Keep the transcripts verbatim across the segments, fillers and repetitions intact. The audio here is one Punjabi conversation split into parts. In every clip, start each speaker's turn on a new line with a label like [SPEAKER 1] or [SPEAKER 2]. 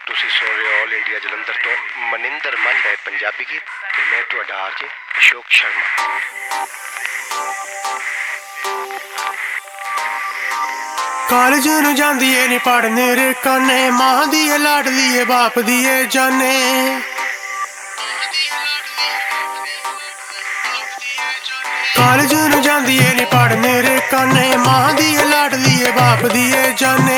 [SPEAKER 1] ਤੁਸੀਂ ਸੁਣ ਰਹੇ ਹੋ ਆਲ ਇੰਡੀਆ ਜਲੰਧਰ ਤੋਂ ਮਨਿੰਦਰ ਮੰਝ ਰਹੇ ਪੰਜਾਬੀ ਗੀਤ ਤੇ ਮੈਂ ਤੁਹਾਡਾ ਆਰਜੇ ਅਸ਼ੋਕ ਸ਼ਰਮਾ।
[SPEAKER 2] ਕਾਲਜ ਨੂੰ ਜਾਂਦੀ ਏ ਨੀ ਪੜ੍ਹਨੇ ਰੇ ਕਾਨੇ, ਮਾਂ ਦੀ ਏ ਲਾਡਲੀ ਏ ਬਾਪ ਦੀ ਏ ਜਾਨੇ। ਕਾਲਜ ਨੂੰ ਜਾਂਦੀ ਏ ਨੀ ਪੜ੍ਹਨੇ ਰੇ ਕਾਨੇ, ਮਾਂ ਦੀ ਏ ਲਾਡਲੀ ਏ ਬਾਪ ਦੀ ਏ ਜਾਨੇ।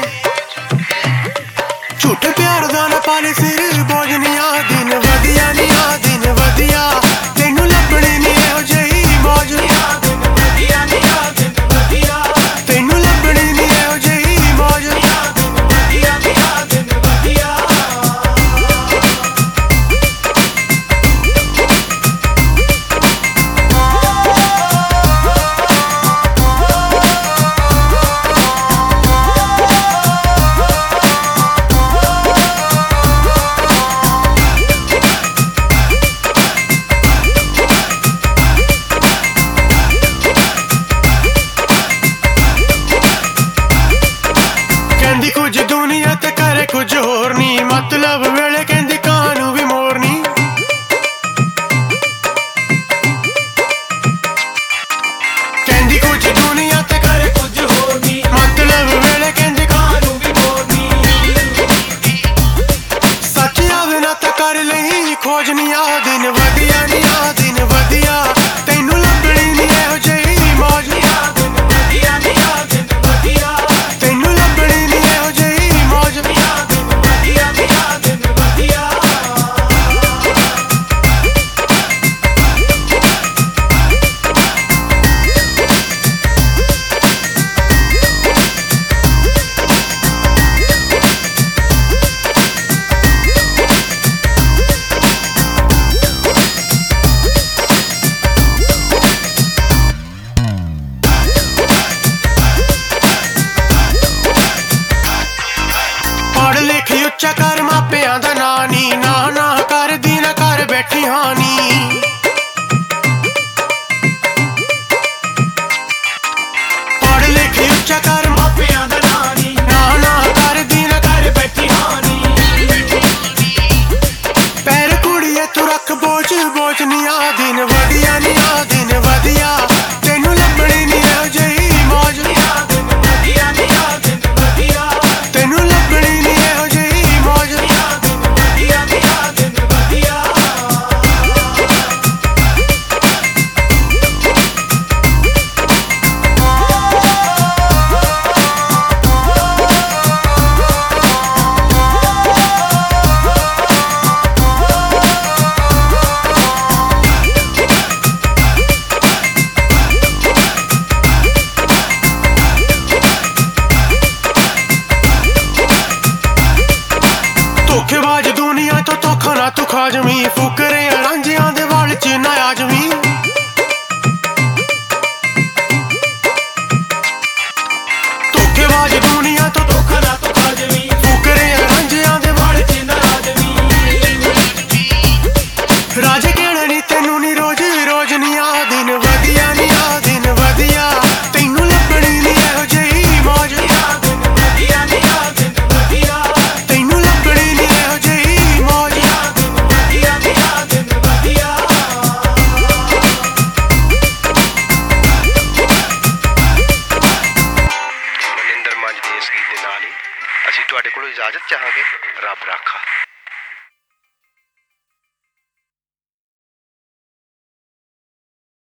[SPEAKER 2] ਝੂਠੇ ਪਿਆਰ ਦਾ ਨਾ ਪਾਲੇ ਸਿਰ ਬੋਝ ਨੀ ਆ ਦਿਨ ਵਧੀਆ ਨੀ ਆ ਦਿਨ ਵਧੀਆ, ਤੈਨੂੰ ਲੱਭਣੀ ਨੀ ਇਹੋ ਜਿਹੀ ਮੌਜ ਨੀ ਆ ਦਿਨ ਵਧੀਆ ਨੀ ਆ ਦਿਨ ਵਧੀਆ, ਤੈਨੂੰ ਲੱਭਣੀ ਨੀ ਇਹੋ ਜਿਹੀ ਮੌਜ ਨੀ ਆ ਦਿਨ ਵਧੀਆ ਨੀ ਆ ਦਿਨ ਵਧੀਆ। ਕਹਿੰਦੀ ਕੁਝ ਦੁਨੀਆ ਤੇ ਕਰੇ ਕੁਝ ਹੋਰ ਨੀ, ਮਤਲਬ ਵੇਲੇ ਕਹਿੰਦੀ ਕਾਂ ਨੂੰ ਵੀ ਮੋਰਨੀ। ਕਹਿੰਦੀ ਕੁਝ ਦੁਨੀਆ ਤੇ ਕਰੇ ਕੁਝ ਹੋਰ ਨੀ, ਮਤਲਬ ਵੇਲੇ ਕਹਿੰਦੀ ਕਾਂ ਨੂੰ ਵੀ ਮੋਰਨੀ। ਸੱਚ ਆਵੇ ਨਾ ਤਾਂ ਕਰ ਲਈ ਖੋਜ ਨੀ ਆ ਦਿਨ ਵਧੀਆ ਨੀ ਆ ਦਿਨ ਵਧੀਆ, ਤੈਨੂੰ ਲੱਭਣੀ ਨੀ ਇਹੋ ਜਿਹੀ ਮੌਜ ਨੀ ਆ ਦਿਨ ਵਧੀਆ ਨੀ ਆ ਦਿਨ ਵਧੀਆ, ਤੈਨੂੰ ਲੱਭਣੀ ਨੀ ਇਹੋ ਜਿਹੀ ਮੌਜ ਨੀ ਆ ਦਿਨ ਵਧੀਆ ਨੀ ਆ ਦਿਨ ਵਧੀਆ। ਪੜ੍ਹ ਲਿਖ ਉੱਚਾ ਕਰ ਮਾਪਿਆਂ ਦਾ ਨਾਂ ਨੀ, ਨਾ ਨਾ ਕਰਦੀ ਨਾ ਕਰ ਬੈਠੀ ਹਾਨੀ। ਪੜ੍ਹ ਲਿਖ ਉੱਚਾ ਕਰ ਮਾਪਿਆਂ ਦਾ ਨਾਂ ਨੀ, ਨਾ ਨਾ ਕਰਦੀ ਨਾ ਕਰ ਬੈਠੀ ਹਾਨੀ। ਪੈਰ ਕੁੜੀਏ ਤੂੰ ਰੱਖ ਬੋਝ ਬੋਝ ਨੀ ਆ ਦਿਨ ਵਧੀਆ ਨੀ ਆ ਦਿਨ ਵਧੀਆ, ਤੈਨੂੰ ਲੱਭਣੀ ਨੀ ਇਹੋ ਜਿਹੀ ਮੌਜ ਨੀ ਆ ਦਿਨ ਵਧੀਆ ਨੀ ਆ ਦਿਨ ਵਧੀਆ, ਤੈਨੂੰ ਲੱਭਣੀ ਨੀ ਇਹੋ ਜਿਹੀ ਮੌਜ ਨੀ ਆ ਦਿਨ ਵਧੀਆ ਨੀ ਆ ਦਿਨ ਵਧੀਆ। ਧੋਖੇਬਾਜ਼ ਦੁਨੀਆ ਤੋਂ ਧੋਖਾ ਨਾ ਤੂੰ ਖਾ ਜਵੀਂ, ਫੁਕਰੇ ਰਾਂਝਿਆਂ ਦੇ ਵਾਲ ਚ ਨਾ ਆ ਜਵੀਂ। ਧੋਖੇਬਾਜ਼ ਦੁਨੀਆ ਤੋਂ ਧੋਖਾ ਨਾ ਤੂੰ ਖਾ ਜਵੀਂ, ਫੁਕਰੇ ਰਾਂਝਿਆਂ ਦੇ ਵਾਲ ਚ ਨਾ ਆ ਜਵੀਂ। ਰਾਜੇ ਕਹਿਣਾ ਨੀ ਤੈਨੂੰ ਨੀ ਰੋਜ਼ ਰੋਜ਼ ਨੀ ਆ ਦਿਨ ਵਧੀਆ ਨੀ ਆ ਦਿਨ ਵਧੀਆ, ਤੈਨੂੰ ਲੱਭਣੀ ਨੀ ਇਹੋ ਜਿਹੀ ਮੌਜ ਨੀ ਆ ਦਿਨ ਵਧੀਆ ਨੀ ਆ ਦਿਨ ਵਧੀਆ, ਤੈਨੂੰ ਲੱਭਣੀ ਨੀ ਇਹੋ ਜਿਹੀ ਮੌਜ ਨੀ ਆ ਦਿਨ ਵਧੀਆ ਨੀ ਆ ਦਿਨ ਵਧੀਆ।
[SPEAKER 1] ਮਨਿੰਦਰ ਮੰਝ ਦੇ ਇਸ ਗੀਤ ਦੇ ਨਾਲ ਹੀ ਅਸੀਂ ਤੁਹਾਡੇ ਕੋਲੋਂ ਇਜਾਜ਼ਤ ਚਾਹਾਂਗੇ। ਰੱਬ ਰਾਖਾ।